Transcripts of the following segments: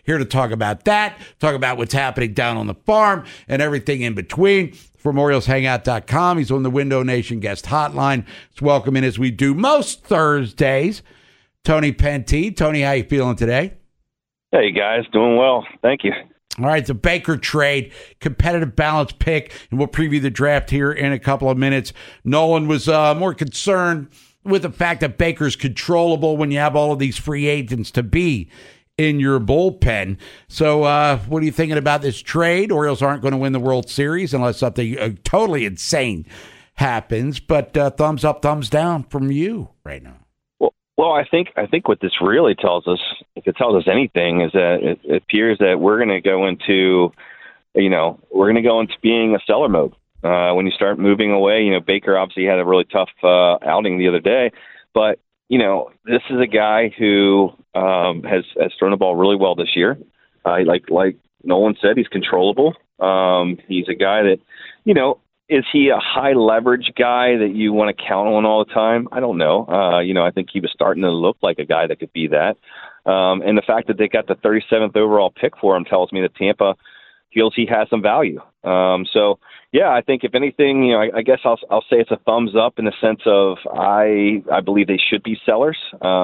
Here to talk about that, talk about what's happening down on the farm and everything in between. From OriolsHangout.com, he's on the Window Nation guest hotline. Let's welcome in, as we do most Thursdays, Tony Penty. Tony, how you feeling today? Hey, guys. Doing well. Thank you. All right, the Baker trade, competitive balance pick, and we'll preview the draft here in a couple of minutes. Nolan was more concerned with the fact that Baker's controllable when you have all of these free agents to be in your bullpen. So what are you thinking about this trade? Orioles aren't going to win the World Series unless something totally insane happens. But thumbs up, thumbs down from you right now. Well, I think what this really tells us, if it tells us anything, is that it appears that we're going to go into being a seller mode. When you start moving away, Baker obviously had a really tough outing the other day, but this is a guy who has thrown the ball really well this year. Like Nolan said, he's controllable. He's a guy that, is he a high leverage guy that you want to count on all the time? I don't know. I think he was starting to look like a guy that could be that. And the fact that they got the 37th overall pick for him tells me that Tampa feels he has some value. So yeah, I think if anything, I guess I'll say it's a thumbs up in the sense of I believe they should be sellers.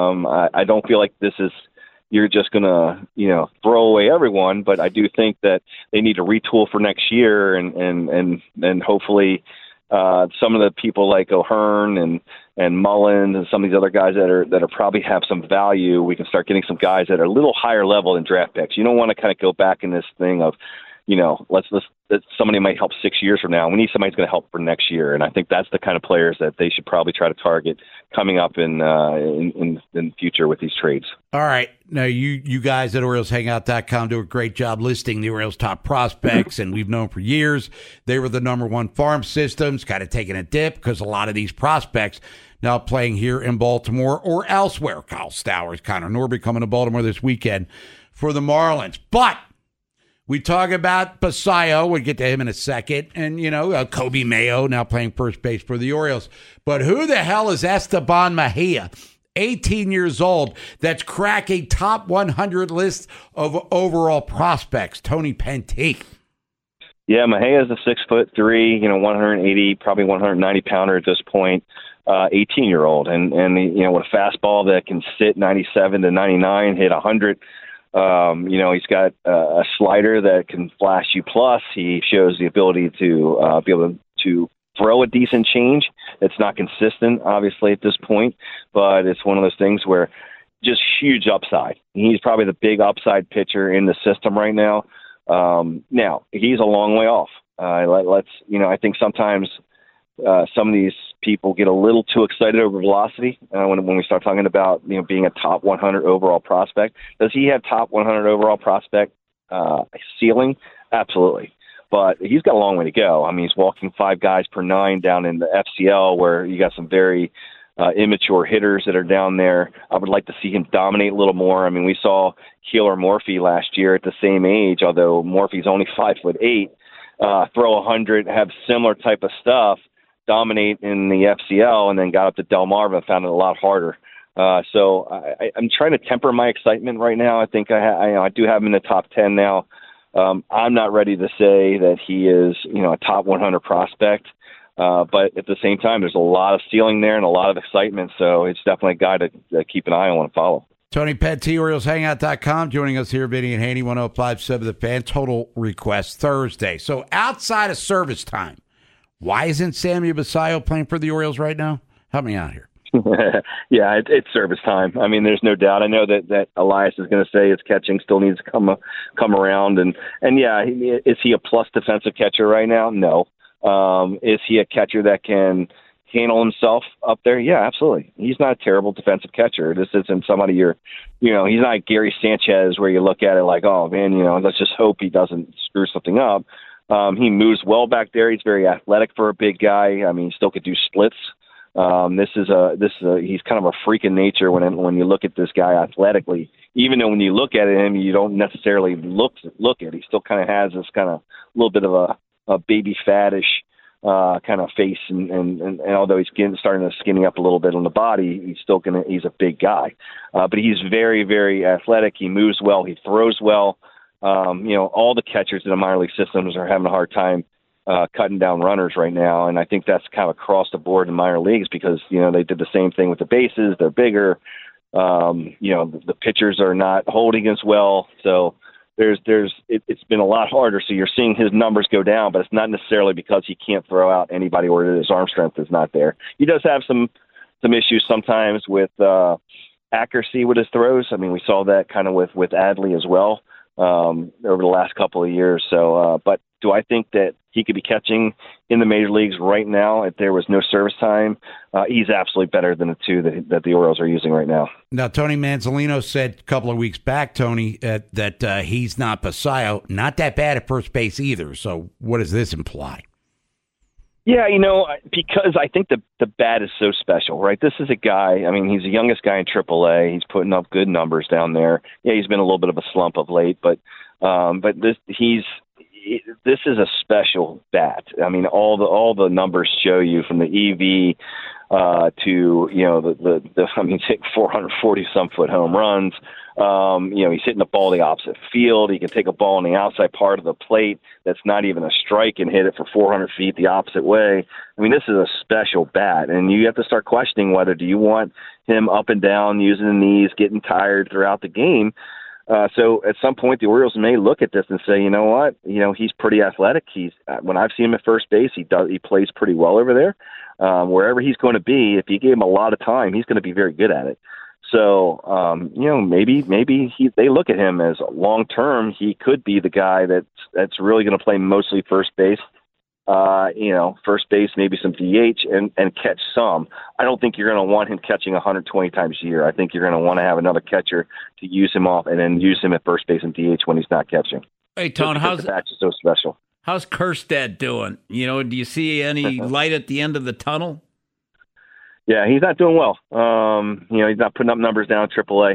I don't feel like this is, you're just going to, throw away everyone. But I do think that they need to retool for next year and hopefully some of the people like O'Hearn and Mullins and some of these other guys that are probably have some value, we can start getting some guys that are a little higher level than draft picks. You don't want to kind of go back in this thing of, let's somebody might help 6 years from now. We need somebody who's going to help for next year, and I think that's the kind of players that they should probably try to target coming up in the future with these trades. All right, now you guys at OriolsHangout.com do a great job listing the Orioles' top prospects, and we've known for years they were the number one farm systems, kind of taking a dip because a lot of these prospects now playing here in Baltimore or elsewhere. Kyle Stowers, Connor Norby coming to Baltimore this weekend for the Marlins, but we talk about Basayo. We'll get to him in a second. And, Kobe Mayo now playing first base for the Orioles. But who the hell is Esteban Mejia, 18 years old, that's cracking top 100 list of overall prospects? Tony Penty. Yeah, Mejia is a 6'3", 180, probably 190 pounder at this point, 18-year-old. And with a fastball that can sit 97 to 99, hit 100. He's got a slider that can flash you. Plus, he shows the ability to be able to throw a decent change. It's not consistent, obviously, at this point, but it's one of those things where just huge upside. He's probably the big upside pitcher in the system right now. Now, he's a long way off. I think sometimes some of these people get a little too excited over velocity when we start talking about being a top 100 overall prospect. Does he have top 100 overall prospect ceiling? Absolutely, but he's got a long way to go. I mean, he's walking 5 guys per 9 down in the FCL, where you got some very immature hitters that are down there. I would like to see him dominate a little more. I mean, we saw Keeler Morphy last year at the same age, although Morphy's only 5'8", throw 100, have similar type of stuff, dominate in the FCL, and then got up to Delmarva and found it a lot harder. So I'm trying to temper my excitement right now. I think I do have him in the top 10 now. I'm not ready to say that he is, a top 100 prospect. But at the same time, there's a lot of ceiling there and a lot of excitement. So it's definitely a guy to keep an eye on and follow. Tony Penty, OriolsHangout.com, joining us here, Vinny and Haney, 105.7 The Fan. Total Request Thursday. So outside of service time, why isn't Sammy Basayo playing for the Orioles right now? Help me out here. Yeah, it's service time. I mean, there's no doubt. I know that Elias is going to say his catching still needs to come around. And yeah, is he a plus defensive catcher right now? No. Is he a catcher that can handle himself up there? Yeah, absolutely. He's not a terrible defensive catcher. This isn't somebody he's not Gary Sanchez where you look at it like, oh, man, let's just hope he doesn't screw something up. He moves well back there. He's very athletic for a big guy. I mean, he still could do splits. He's kind of a freak in nature when you look at this guy athletically. Even though when you look at him, you don't necessarily look at it. He still kind of has this kind of little bit of a baby fattish kind of face, and although he's starting to skinny up a little bit on the body, he's a big guy. But he's very, very athletic. He moves well. He throws well. All the catchers in the minor league systems are having a hard time cutting down runners right now, and I think that's kind of across the board in minor leagues because they did the same thing with the bases. They're bigger. The pitchers are not holding as well, so it's been a lot harder. So you're seeing his numbers go down, but it's not necessarily because he can't throw out anybody or his arm strength is not there. He does have some issues sometimes with accuracy with his throws. I mean, we saw that kind of with Adley as well over the last couple of years. So, but do I think that he could be catching in the major leagues right now if there was no service time? He's absolutely better than the two that the Orioles are using right now. Now, Tony Manzolino said a couple of weeks back, Tony, that he's not Basayo, not that bad at first base either. So what does this imply? Yeah, because I think the bat is so special, right? This is a guy, I mean, he's the youngest guy in AAA. He's putting up good numbers down there. Yeah, he's been a little bit of a slump of late, but this is a special bat. I mean, all the numbers show you from the EV to he's hitting 440 some foot home runs. He's hitting the ball the opposite field. He can take a ball on the outside part of the plate that's not even a strike and hit it for 400 feet the opposite way. I mean, this is a special bat, and you have to start questioning whether do you want him up and down, using the knees, getting tired throughout the game. So at some point, the Orioles may look at this and say, you know what, he's pretty athletic. When I've seen him at first base, he plays pretty well over there. Wherever he's going to be, if you gave him a lot of time, he's going to be very good at it. So, maybe they look at him as long term. He could be the guy that's really going to play mostly first base. First base, maybe some DH and catch some. I don't think you're going to want him catching 120 times a year. I think you're going to want to have another catcher to use him off and then use him at first base and DH when he's not catching. Hey, Tone, how's the batch is so special? How's Kjerstad doing? Do you see any light at the end of the tunnel? Yeah, he's not doing well. He's not putting up numbers down at AAA.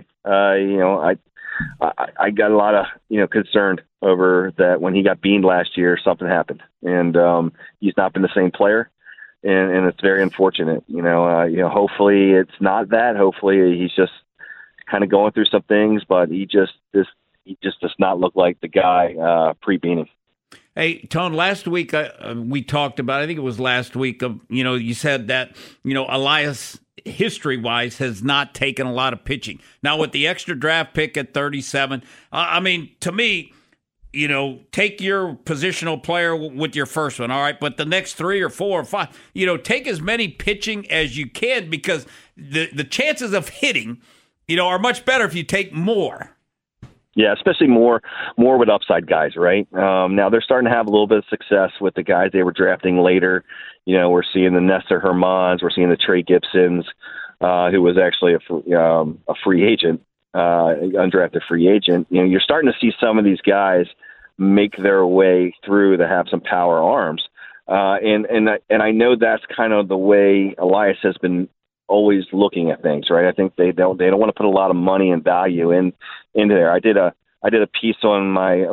I got a lot of, concerned over that when he got beamed last year, something happened, and he's not been the same player, and it's very unfortunate. Hopefully it's not that. Hopefully he's just kind of going through some things, but he just does not look like the guy pre-beaning. Hey, Tone, last week we talked about, I think it was last week, you said that, Elias, history-wise, has not taken a lot of pitching. Now, with the extra draft pick at 37, to me, take your positional player with your first one, all right? But the next 3 or 4 or 5, take as many pitching as you can because the chances of hitting, are much better if you take more. Yeah, especially more with upside guys, right? Now they're starting to have a little bit of success with the guys they were drafting later. We're seeing the Nestor Hermans, we're seeing the Trey Gibsons, who was actually a free agent, undrafted free agent. You're starting to see some of these guys make their way through to have some power arms, and I know that's kind of the way Elias has been always looking at things, right? I think they don't want to put a lot of money and value into there. I did a piece on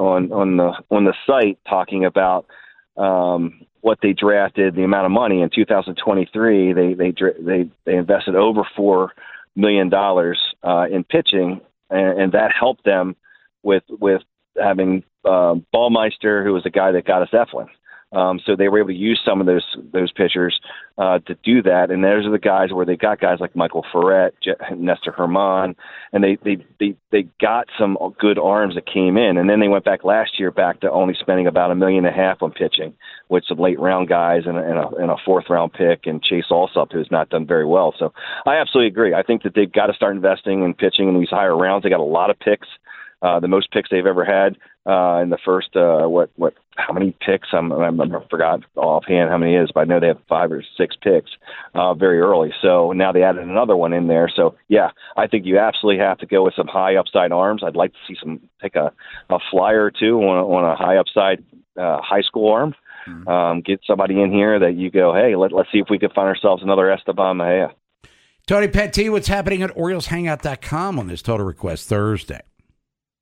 the site talking about what they drafted, the amount of money in 2023. They invested over $4 million in pitching, and that helped them with having Ballmeister, who was the guy that got us Eflin. So they were able to use some of those pitchers to do that, and those are the guys where they got guys like Michael Ferret, Nestor Herman, and they got some good arms that came in, and then they went back last year to only spending about $1.5 million on pitching with some late round guys and a 4th round pick and Chase Alsop, who's not done very well. So I absolutely agree. I think that they've got to start investing in pitching in these higher rounds. They got a lot of picks. The most picks they've ever had in the first, how many picks? I forgot offhand how many it is, but I know they have 5 or 6 picks very early. So now they added another one in there. So, yeah, I think you absolutely have to go with some high upside arms. I'd like to see take a flyer or two on a high upside high school arm. Mm-hmm. Get somebody in here that you go, hey, let's see if we can find ourselves another Esteban Mejia. Tony Petit, what's happening at OriolesHangout.com on this Total Request Thursday?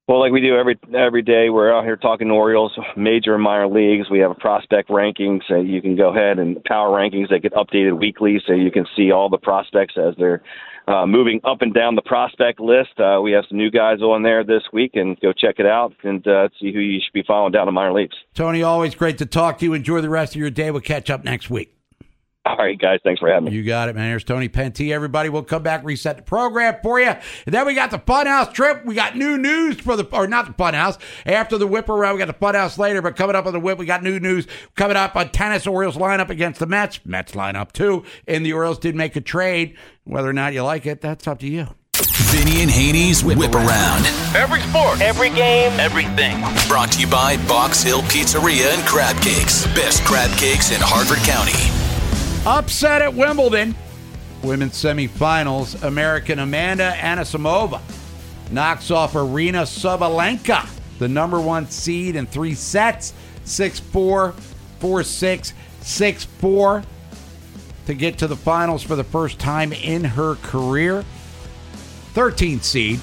Well, like we do every day, we're out here talking Orioles, major and minor leagues. We have a prospect rankings. So you can go ahead and power rankings. They get updated weekly, so you can see all the prospects as they're moving up and down the prospect list. We have some new guys on there this week, and go check it out and see who you should be following down in minor leagues. Tony, always great to talk to you. Enjoy the rest of your day. We'll catch up next week. All right, guys. Thanks for having me. You got it, man. Here's Tony Pentee. Everybody, we'll come back, reset the program for you. And then we got the Funhouse trip. We got new news for not the Funhouse. After the whip around, we got the Funhouse later. But coming up on the whip, we got new news coming up on tennis. Orioles lineup against the Mets. Mets lineup too. And the Orioles did make a trade. Whether or not you like it, that's up to you. Vinny and Haney's Whip Around. Every sport, every game, everything. Brought to you by Box Hill Pizzeria and Crab Cakes. Best crab cakes in Harford County. Upset at Wimbledon. Women's semifinals. American Amanda Anisimova knocks off Arina Sabalenka, the number one seed, in 3 sets. 6-4, 4-6, 6-4 to get to the finals for the first time in her career. 13th seed,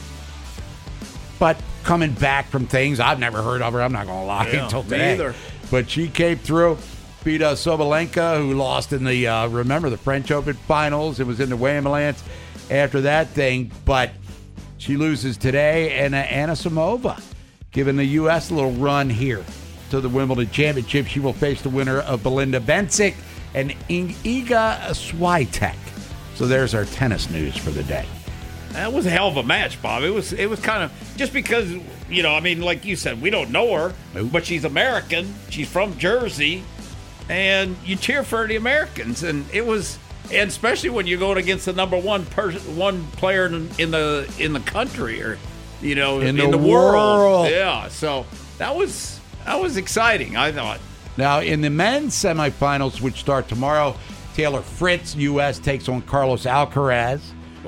but coming back from things I've never heard of her. I'm not going to lie until today. Either. But she came through. Beat Sabalenka, who lost in the, remember, the French Open finals. It was in the Wimbledon after that thing. But she loses today. And Anisimova giving the U.S. a little run here to the Wimbledon Championship. She will face the winner of Belinda Bencic and Iga Swiatek. So there's our tennis news for the day. That was a hell of a match, Bob. It was kind of just because, like you said, we don't know her, but she's American. She's from Jersey. And you cheer for the Americans, and it was, and especially when you're going against the number one player in the country, or in the world. Yeah, so that was exciting, I thought. Now in the men's semifinals, which start tomorrow, Taylor Fritz, U.S. takes on Carlos Alcaraz,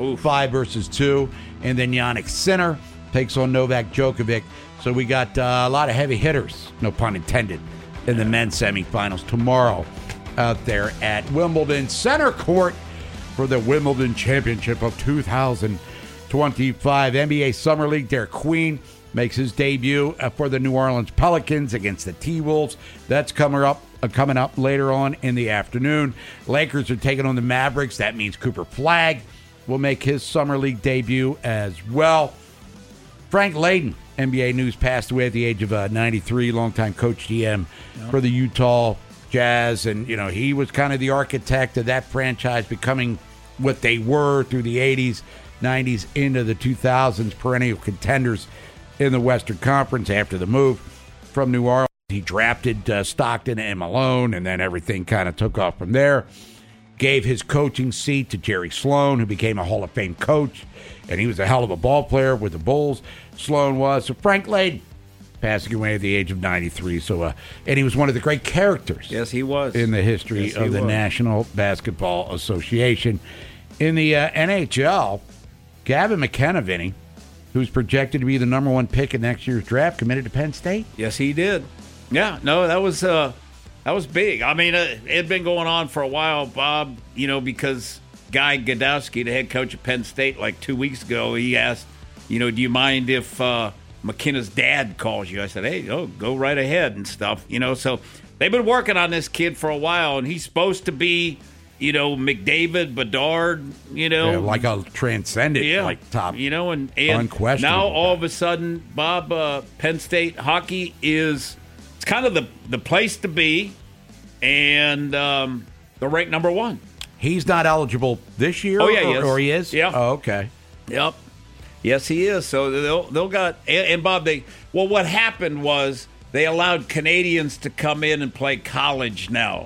5-2, and then Jannik Sinner takes on Novak Djokovic. So we got a lot of heavy hitters, no pun intended, in the men's semifinals tomorrow out there at Wimbledon Center Court for the Wimbledon Championship of 2025. NBA Summer League, Derek Queen makes his debut for the New Orleans Pelicans against the T-Wolves. That's coming up later on in the afternoon. Lakers are taking on the Mavericks. That means Cooper Flagg will make his Summer League debut as well. Frank Layden, NBA news, passed away at the age of 93, longtime coach GM for the Utah Jazz. And, he was kind of the architect of that franchise becoming what they were through the 80s, 90s, into the 2000s, perennial contenders in the Western Conference. After the move from New Orleans, he drafted Stockton and Malone, and then everything kind of took off from there. Gave his coaching seat to Jerry Sloan, who became a Hall of Fame coach, and he was a hell of a ball player with the Bulls. Sloan was. So Frank Layden passing away at the age of 93. So, and he was one of the great characters. Yes, he was. In the history of the National Basketball Association. In the NHL, Gavin McKenna, Vinny, who's projected to be the number one pick in next year's draft, committed to Penn State. Yes, he did. Yeah, no, that was big. I mean, it had been going on for a while, Bob, because Guy Gadowski, the head coach of Penn State, like 2 weeks ago, he asked, do you mind if McKenna's dad calls you? I said, hey, go right ahead and stuff. So they've been working on this kid for a while, and he's supposed to be, McDavid, Bedard, like a transcendent, like top, and unquestionable. Now all of a sudden, Bob, Penn State hockey it's kind of the place to be, and they're ranked number one. He's not eligible this year? Oh, yeah, he is. Or he is? Yeah. Oh, okay. Yep. Yes, he is. So they'll got, and Bob, what happened was they allowed Canadians to come in and play college now.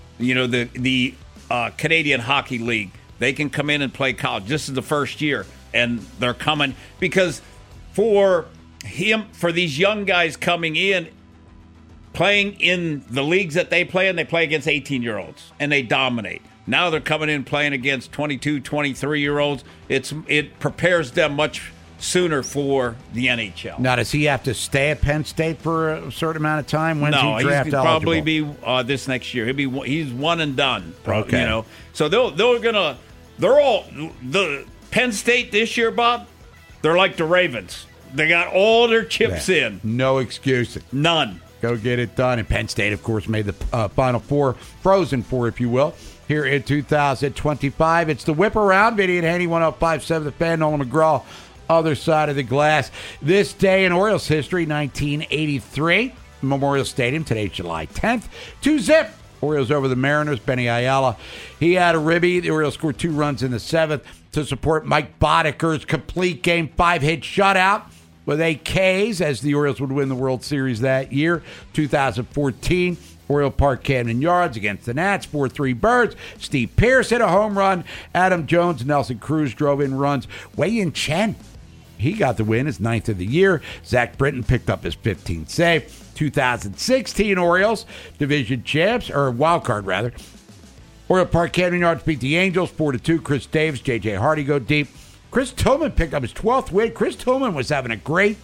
The Canadian Hockey League, they can come in and play college. This is the first year, and they're coming because for these young guys coming in, playing in the leagues that they play in, they play against 18-year-olds, and they dominate. Now they're coming in playing against 22, 23-year-olds. It prepares them much sooner for the NHL. Now, does he have to stay at Penn State for a certain amount of time? When's he draft eligible? Probably be this next year. He's one and done. Okay. So they're all the Penn State this year, Bob. They're like the Ravens. They got all their chips in. No excuses. None. Go get it done. And Penn State, of course, made the Final Four, Frozen Four, if you will, here in 2025. It's the Whip Around. Vinny and Haney, 105.7 The Fan. Nolan McGraw, other side of the glass. This day in Orioles history, 1983. Memorial Stadium, today, July 10th. 2-0. Orioles over the Mariners. Benny Ayala, he had a ribby. The Orioles scored 2 runs in the 7th to support Mike Bodeker's complete game 5-hit shutout with 8 Ks as the Orioles would win the World Series that year. 2014, Oriole Park, Camden Yards against the Nats, 4-3 Birds. Steve Pearce hit a home run. Adam Jones, Nelson Cruz drove in runs. Wei-Yin Chen, he got the win, his 9th of the year. Zach Britton picked up his 15th save. 2016 Orioles, division champs, or wild card rather. Oriole Park, Camden Yards beat the Angels 4-2. Chris Davis, J.J. Hardy go deep. Chris Tillman picked up his 12th win. Chris Tillman was having a great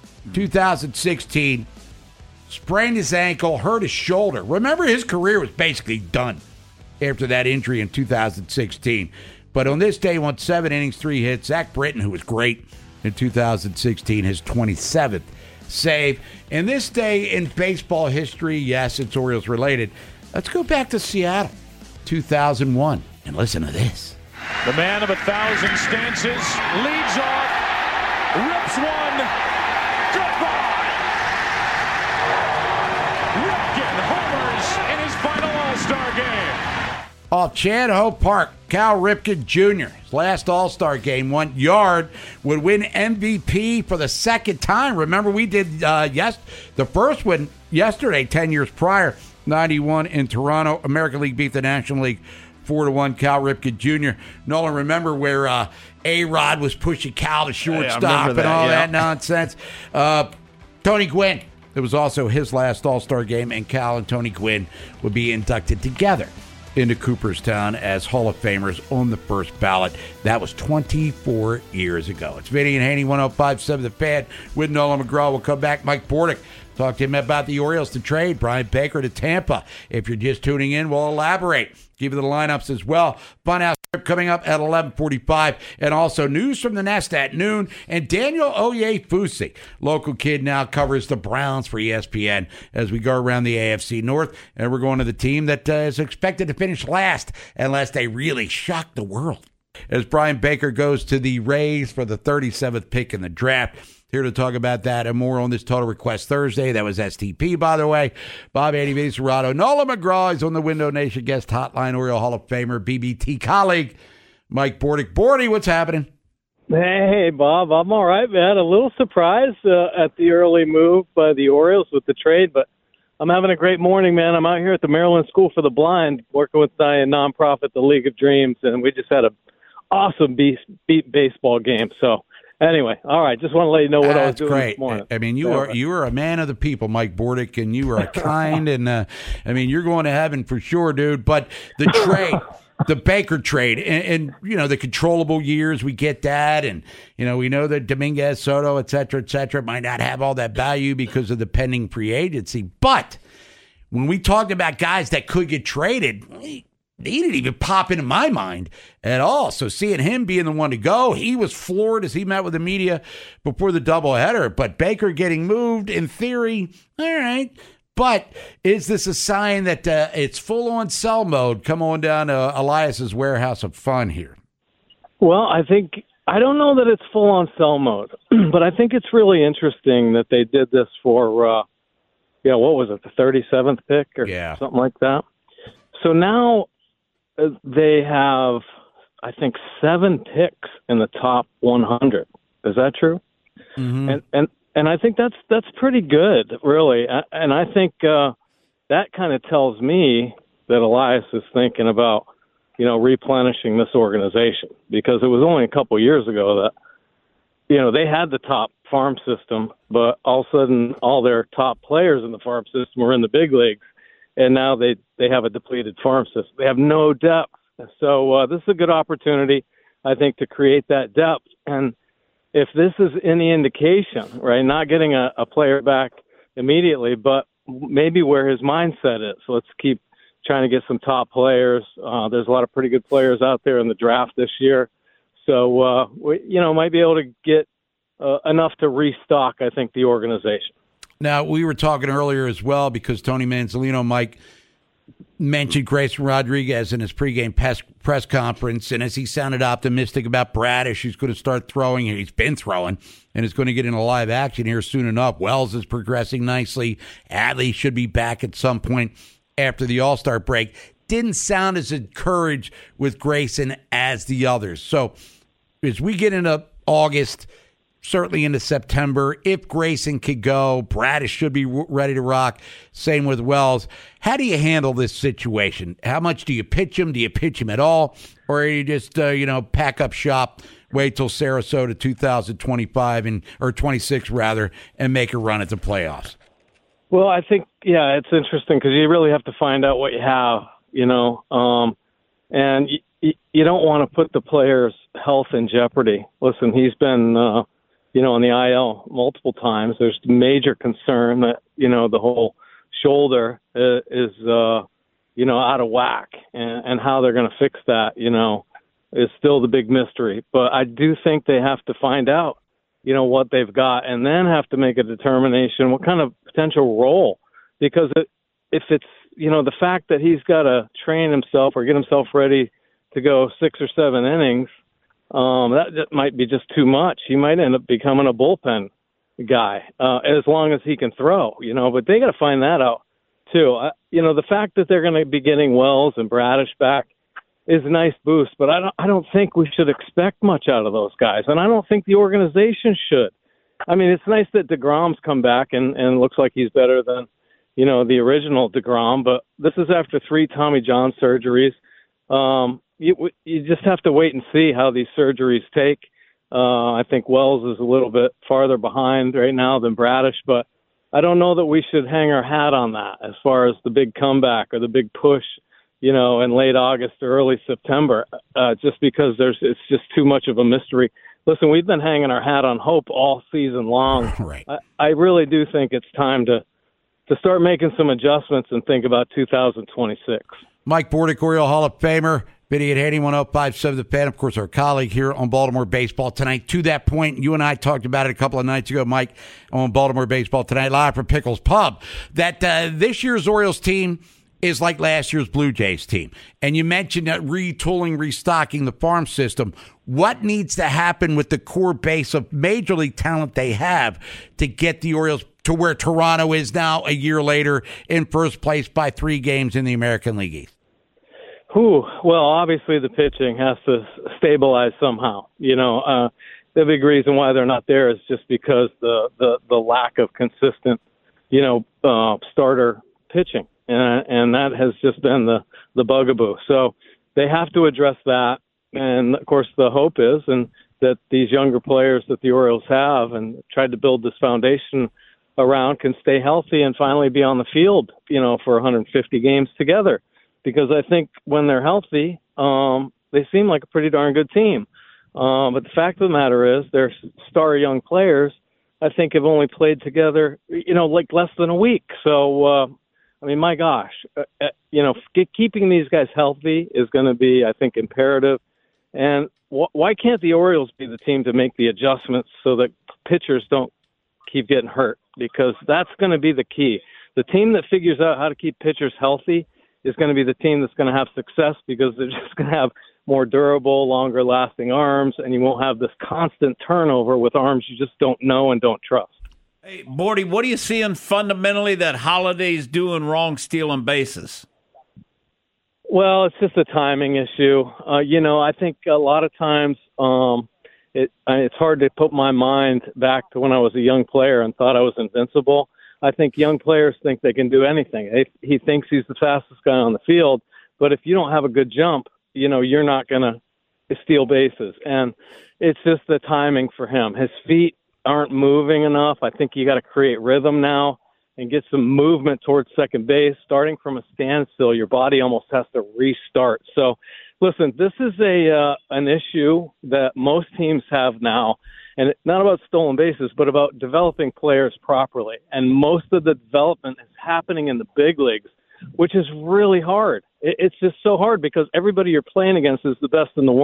2016. Sprained his ankle, hurt his shoulder. Remember, his career was basically done after that injury in 2016. But on this day, he won 7 innings, 3 hits. Zach Britton, who was great in 2016, his 27th save. And this day in baseball history, yes, it's Orioles related. Let's go back to Seattle, 2001, and listen to this. The man of 1,000 stances leads off, rips one, goodbye. Ripken homers in his final All-Star game. Off Chan Ho Park, Cal Ripken Jr., his last All-Star game, went yard, would win MVP for the second time. Remember, we did the first one yesterday, 10 years prior, 91 in Toronto. American League beat the National League 4-1. Cal Ripken Jr. Nolan, remember where A-Rod was pushing Cal to shortstop and all that nonsense? Tony Gwynn, it was also his last All-Star game, and Cal and Tony Gwynn would be inducted together into Cooperstown as Hall of Famers on the first ballot. That was 24 years ago. It's Vinny and Haney, 105.7 The Fan with Nolan McGraw. We'll come back. Mike Bordick, talk to him about the Orioles to trade Brian Baker to Tampa. If you're just tuning in, we'll elaborate. Give you the lineups as well. Funhouse coming up at 11:45. And also news from the Nest at noon. And Daniel Oyefusi, local kid, now covers the Browns for ESPN as we go around the AFC North. And we're going to the team that is expected to finish last unless they really shock the world. As Brian Baker goes to the Rays for the 37th pick in the draft. Here to talk about that and more on this Total Request Thursday. That was STP, by the way. Bob Andy Vicerado. Nolan McGraw is on the Window Nation guest hotline. Oriole Hall of Famer, BBT colleague, Mike Bordick. Bordy, what's happening? Hey, Bob. I'm all right, man. A little surprised at the early move by the Orioles with the trade, but I'm having a great morning, man. I'm out here at the Maryland School for the Blind working with a nonprofit, the League of Dreams, and we just had an awesome beat baseball game. So, anyway, all right. Just want to let you know what I was doing this morning. I mean, you are a man of the people, Mike Bordick, and you are kind, and I mean, you're going to heaven for sure, dude. But the trade, the Baker trade, and you know the controllable years, we get that, and you know we know that Dominguez, Soto, et cetera, might not have all that value because of the pending free agency. But when we talked about guys that could get traded, he didn't even pop into my mind at all. So seeing him being the one to go, he was floored as he met with the media before the doubleheader. But Baker getting moved, in theory, all right. But is this a sign that it's full-on sell mode? Come on down to Elias's warehouse of fun here. Well, I don't know that it's full-on sell mode, but I think it's really interesting that they did this for, what was it, the 37th pick or something like that? So now they have, I think, 7 picks in the top 100. Is that true? Mm-hmm. And I think that's pretty good, really. And I think that kind of tells me that Elias is thinking about, replenishing this organization, because it was only a couple years ago that, they had the top farm system, but all of a sudden all their top players in the farm system were in the big leagues. And now they have a depleted farm system. They have no depth. So this is a good opportunity, I think, to create that depth. And if this is any indication, right, not getting a player back immediately, but maybe where his mindset is. So let's keep trying to get some top players. There's a lot of pretty good players out there in the draft this year. So, we might be able to get enough to restock, I think, the organization. Now, we were talking earlier as well because Tony Manzolino, Mike, mentioned Grayson Rodriguez in his pregame press conference, and as he sounded optimistic about Bradish, who's going to start throwing, he's been throwing, and is going to get into live action here soon enough. Wells is progressing nicely. Adley should be back at some point after the All-Star break. Didn't sound as encouraged with Grayson as the others. So as we get into August, certainly into September, if Grayson could go, Bradish should be ready to rock. Same with Wells. How do you handle this situation? How much do you pitch him? Do you pitch him at all? Or are you just, pack up shop, wait till Sarasota 2025 or 26 rather, and make a run at the playoffs? Well, I think, it's interesting because you really have to find out what you have, and you don't want to put the player's health in jeopardy. Listen, he's been, on the IL multiple times. There's major concern that, the whole shoulder is out of whack, and how they're going to fix that, is still the big mystery. But I do think they have to find out, what they've got, and then have to make a determination what kind of potential role, because if it's, the fact that he's got to train himself or get himself ready to go 6 or 7 innings, that might be just too much. He might end up becoming a bullpen guy, as long as he can throw, but they got to find that out too. The fact that they're going to be getting Wells and Bradish back is a nice boost, but I don't think we should expect much out of those guys, and I don't think the organization should. I mean, it's nice that DeGrom's come back and looks like he's better than, the original DeGrom, but this is after 3 Tommy John surgeries. You just have to wait and see how these surgeries take. I think Wells is a little bit farther behind right now than Bradish, but I don't know that we should hang our hat on that as far as the big comeback or the big push, in late August or early September, just because it's just too much of a mystery. Listen, we've been hanging our hat on hope all season long. Right. I really do think it's time to start making some adjustments and think about 2026. Mike Bordick, Oriole Hall of Famer, Vinny at Haney, 105.7 The Fan, of course, our colleague here on Baltimore Baseball Tonight. To that point, you and I talked about it a couple of nights ago, Mike, on Baltimore Baseball Tonight, live from Pickles Pub, that this year's Orioles team is like last year's Blue Jays team. And you mentioned that retooling, restocking the farm system. What needs to happen with the core base of major league talent they have to get the Orioles to where Toronto is now a year later in first place by 3 games in the American League East? Well, obviously the pitching has to stabilize somehow. The big reason why they're not there is just because the lack of consistent, starter pitching. And that has just been the bugaboo. So they have to address that. And, of course, the hope is that these younger players that the Orioles have and tried to build this foundation around can stay healthy and finally be on the field, for 150 games together. Because I think when they're healthy, they seem like a pretty darn good team. But the fact of the matter is their star young players, I think, have only played together, like less than a week. So, my gosh, keeping these guys healthy is going to be, I think, imperative. And why can't the Orioles be the team to make the adjustments so that pitchers don't keep getting hurt? Because that's going to be the key. The team that figures out how to keep pitchers healthy is going to be the team that's going to have success, because they're just going to have more durable, longer-lasting arms, and you won't have this constant turnover with arms you just don't know and don't trust. Hey, Bordy, what are you seeing fundamentally that Holiday's doing wrong stealing bases? Well, it's just a timing issue. I think a lot of times it's hard to put my mind back to when I was a young player and thought I was invincible. I think young players think they can do anything. He thinks he's the fastest guy on the field, but if you don't have a good jump, you're not going to steal bases. And it's just the timing for him. His feet aren't moving enough. I think you got to create rhythm now and get some movement towards second base. Starting from a standstill, your body almost has to restart. So, listen, this is an issue that most teams have now, and it's not about stolen bases, but about developing players properly. And most of the development is happening in the big leagues, which is really hard. It's just so hard because everybody you're playing against is the best in the world.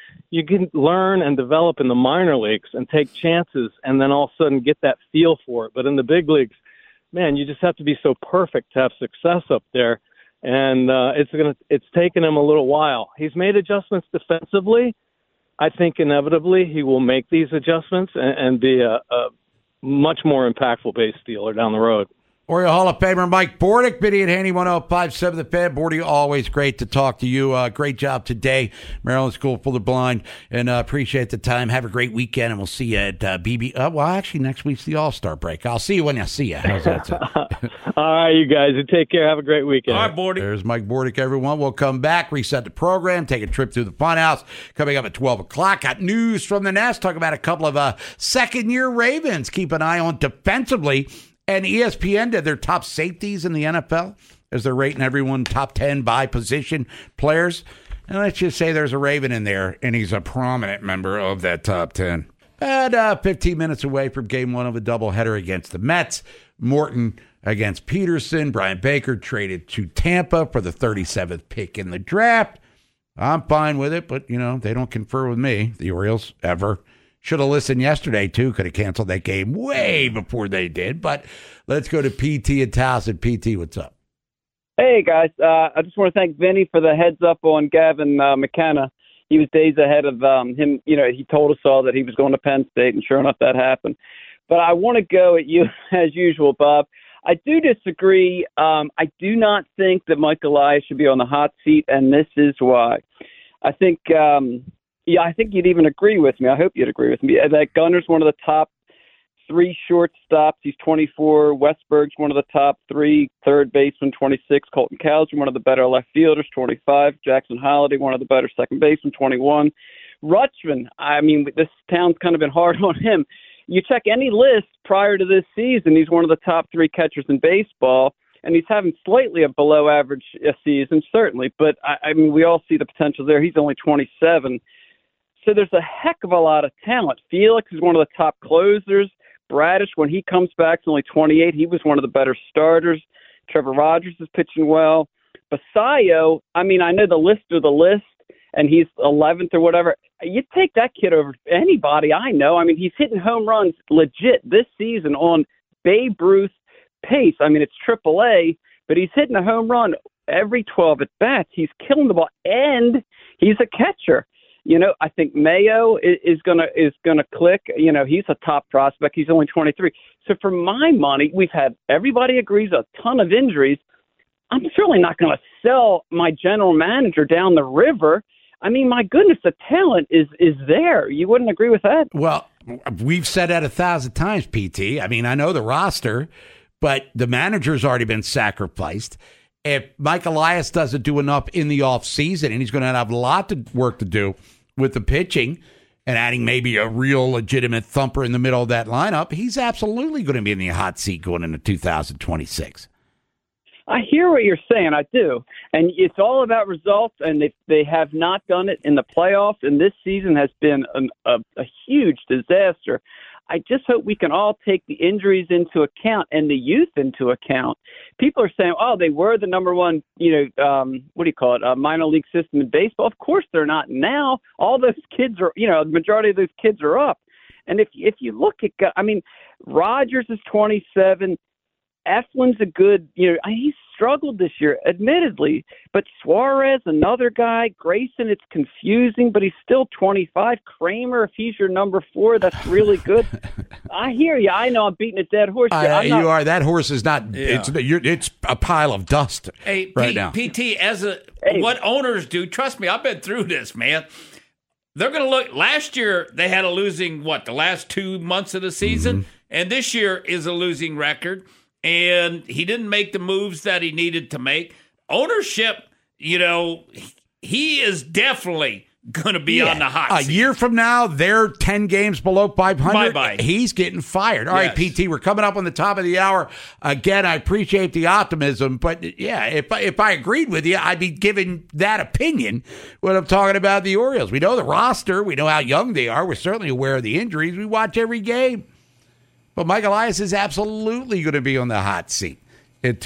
you can learn and develop in the minor leagues and take chances and then all of a sudden get that feel for it. But in the big leagues, man, you just have to be so perfect to have success up there. And it's taken him a little while. He's made adjustments defensively. I think inevitably he will make these adjustments and be a much more impactful base stealer down the road. Oriole Hall of Famer Mike Bordick, Biddy and Haney 1057 The Fan. Bordy, always great to talk to you. Great job today, Maryland School for the Blind, and appreciate the time. Have a great weekend, and we'll see you at BB. Well, actually, next week's the All-Star break. I'll see you when I see you. How's that sound? All right, you guys. Take care. Have a great weekend. All right, Bordick. There's Mike Bordick, everyone. We'll come back, reset the program, take a trip through the funhouse. Coming up at 12 o'clock, got news from the Nest. Talk about a couple of second-year Ravens. Keep an eye on defensively. And ESPN did their top safeties in the NFL as they're rating everyone top 10 by position players. And let's just say there's a Raven in there, and he's a prominent member of that top 10. About 15 minutes away from game one of a doubleheader against the Mets. Morton against Peterson. Brian Baker traded to Tampa for the 37th pick in the draft. I'm fine with it, but, they don't confer with me, the Orioles, ever. Should have listened yesterday, too. Could have canceled that game way before they did. But let's go to PT and Towson. PT, what's up? Hey, guys. I just want to thank Vinny for the heads up on Gavin McKenna. He was days ahead of him. He told us all that he was going to Penn State, and sure enough, that happened. But I want to go at you as usual, Bob. I do disagree. I do not think that Mike Elias should be on the hot seat, and this is why. I think I think you'd even agree with me. I hope you'd agree with me. That Gunner's one of the top 3 shortstops. He's 24. Westberg's one of the top 3 third basemen, 26. Colton Cowser, one of the better left fielders, 25. Jackson Holliday, one of the better second basemen, 21. Rutschman, this town's kind of been hard on him. You check any list prior to this season, he's one of the top 3 catchers in baseball, and he's having slightly a below average season, certainly. But, we all see the potential there. He's only 27. So there's a heck of a lot of talent. Felix is one of the top closers. Bradish, when he comes back, is only 28. He was one of the better starters. Trevor Rogers is pitching well. Basayo, I know the list of the list, and he's 11th or whatever. You'd take that kid over anybody I know. He's hitting home runs legit this season on Babe Ruth pace. It's AAA, but he's hitting a home run every 12 at-bats. He's killing the ball, and he's a catcher. I think Mayo is gonna click. He's a top prospect. He's only 23. So for my money, we've had, everybody agrees, a ton of injuries. I'm certainly not going to sell my general manager down the river. My goodness, the talent is there. You wouldn't agree with that? Well, we've said that 1,000 times, PT. I know the roster, but the manager's already been sacrificed. If Mike Elias doesn't do enough in the offseason, and he's going to have a lot of work to do with the pitching and adding maybe a real legitimate thumper in the middle of that lineup, he's absolutely going to be in the hot seat going into 2026. I hear what you're saying. I do. And it's all about results, and they have not done it in the playoffs, and this season has been a huge disaster. I just hope we can all take the injuries into account and the youth into account. People are saying, they were the number one, minor league system in baseball. Of course they're not now. All those kids are, the majority of those kids are up. And if you look at, Rogers is 27. Eflin's a good, he's struggled this year, admittedly. But Suarez, another guy. Grayson, it's confusing, but he's still 25. Kramer, if he's your number 4, that's really good. I hear you. I know I'm beating a dead horse. You are. That horse is not. Yeah. It's a pile of dust now. PT, what owners do, trust me, I've been through this, man. They're going to look. Last year, they had a losing, the last 2 months of the season? Mm-hmm. And this year is a losing record. And he didn't make the moves that he needed to make. Ownership, he is definitely going to be on the hot seat. A year from now, they're 10 games below 500. Bye-bye. He's getting fired. All right, PT, we're coming up on the top of the hour. Again, I appreciate the optimism, but if I agreed with you, I'd be giving that opinion when I'm talking about the Orioles. We know the roster. We know how young they are. We're certainly aware of the injuries. We watch every game. But Mike Elias is absolutely going to be on the hot seat in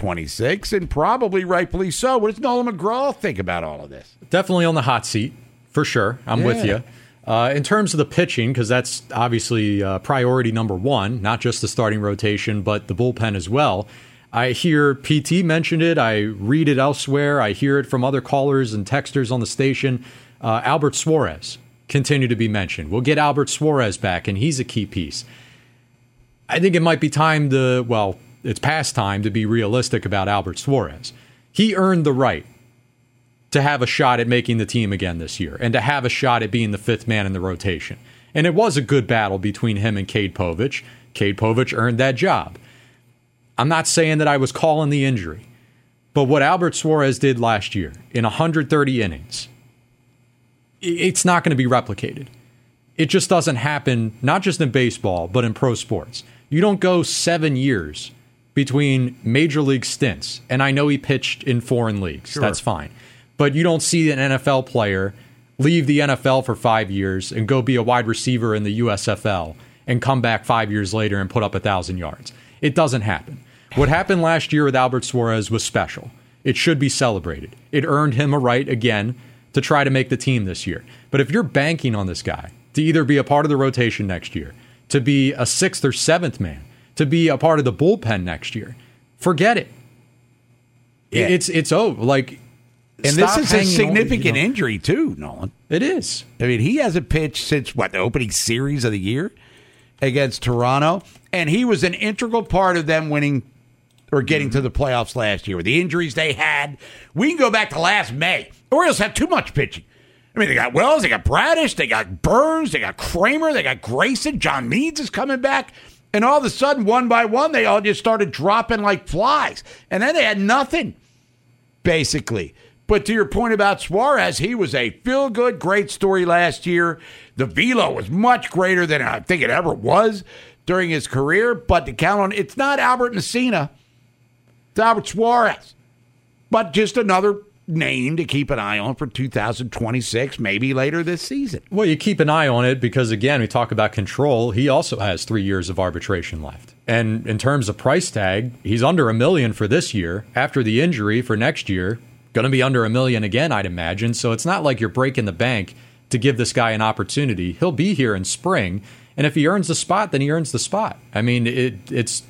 2026, and probably rightfully so. What does Nolan McGraw think about all of this? Definitely on the hot seat, for sure. I'm with you. In terms of the pitching, because that's obviously priority number one, not just the starting rotation, but the bullpen as well. I hear PT mentioned it. I read it elsewhere. I hear it from other callers and texters on the station. Albert Suarez continue to be mentioned. We'll get Albert Suarez back, and he's a key piece. I think it might be time it's past time to be realistic about Albert Suarez. He earned the right to have a shot at making the team again this year and to have a shot at being the fifth man in the rotation. And it was a good battle between him and Cade Povich. Cade Povich earned that job. I'm not saying that I was calling the injury, but what Albert Suarez did last year in 130 innings, it's not going to be replicated. It just doesn't happen, not just in baseball, but in pro sports. You don't go 7 years between major league stints, and I know he pitched in foreign leagues. Sure. That's fine. But you don't see an NFL player leave the NFL for 5 years and go be a wide receiver in the USFL and come back 5 years later and put up 1,000 yards. It doesn't happen. What happened last year with Albert Suarez was special. It should be celebrated. It earned him a right, again, to try to make the team this year. But if you're banking on this guy to either be a part of the rotation next year, to be a sixth or seventh man, to be a part of the bullpen next year, forget it. Yeah. It's over. And this is a significant injury, too, Nolan. It is. I mean, he hasn't pitched since, the opening series of the year against Toronto. And he was an integral part of them winning or getting to the playoffs last year. With the injuries they had, we can go back to last May. The Orioles have too much pitching. I mean, they got Wells, they got Bradish, they got Burns, they got Kramer, they got Grayson. John Means is coming back. And all of a sudden, one by one, they all just started dropping like flies. And then they had nothing, basically. But to your point about Suarez, he was a feel-good, great story last year. The velo was much greater than I think it ever was during his career. But to count on, it's not Albert Messina. It's Albert Suarez. But just another name to keep an eye on for 2026, maybe later this season. Well, you keep an eye on it because, again, we talk about control. He also has 3 years of arbitration left. And in terms of price tag, he's under $1 million for this year. After the injury for next year, going to be under $1 million again, I'd imagine. So it's not like you're breaking the bank to give this guy an opportunity. He'll be here in spring. And if he earns the spot, then he earns the spot. I mean, it's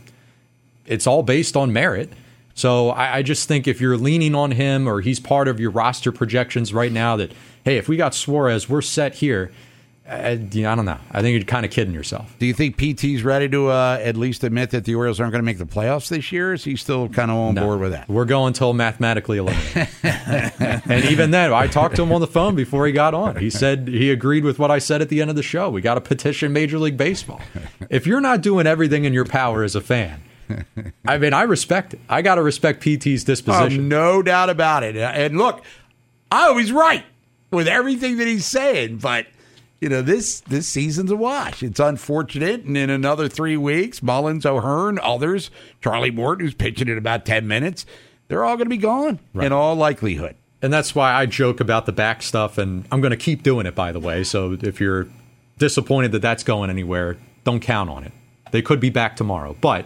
all based on merit. So I just think if you're leaning on him or he's part of your roster projections right now that, hey, if we got Suarez, we're set here. I don't know. I think you're kind of kidding yourself. Do you think PT's ready to at least admit that the Orioles aren't going to make the playoffs this year? Or is he still kind of on board with that? We're going until mathematically eliminated. And even then, I talked to him on the phone before he got on. He said he agreed with what I said at the end of the show. We got to petition Major League Baseball. If you're not doing everything in your power as a fan, I mean, I respect it. I got to respect PT's disposition. No doubt about it. And look, I hope he's right with everything that he's saying, but this season's a wash. It's unfortunate, and in another 3 weeks, Mullins, O'Hearn, others, Charlie Morton, who's pitching in about 10 minutes, they're all going to be gone in all likelihood. And that's why I joke about the back stuff, and I'm going to keep doing it, by the way. So if you're disappointed that that's going anywhere, don't count on it. They could be back tomorrow, but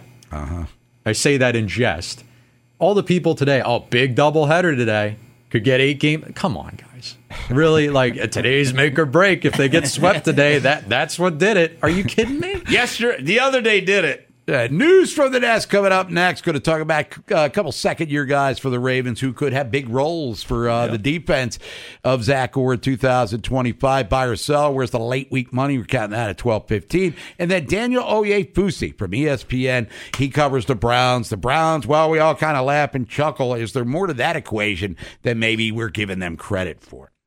I say that in jest. All the people today, big doubleheader today, could get 8 games. Come on, guys. Really, today's make or break. If they get swept today, that's what did it. Are you kidding me? Yes, sir. The other day did it. News from the desk coming up next. Going to talk about a couple second-year guys for the Ravens who could have big roles for the defense of Zach Orr in 2025. Buy or sell. Where's the late week money? We're counting that at 12:15. And then Daniel Oyefusi from ESPN. He covers the Browns. The Browns, well, we all kind of laugh and chuckle. Is there more to that equation than maybe we're giving them credit for?